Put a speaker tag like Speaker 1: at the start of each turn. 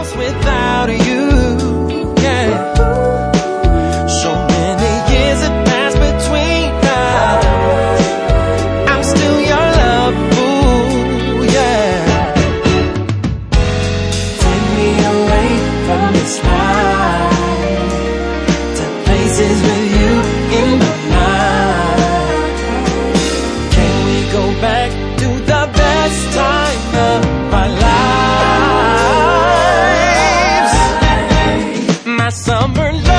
Speaker 1: lost without you. Yeah. So many years have passed between us. I'm still your love, ooh, yeah. Take me away from this life to places with you in my mind. Can we go back to the best time of our lives? My summer love.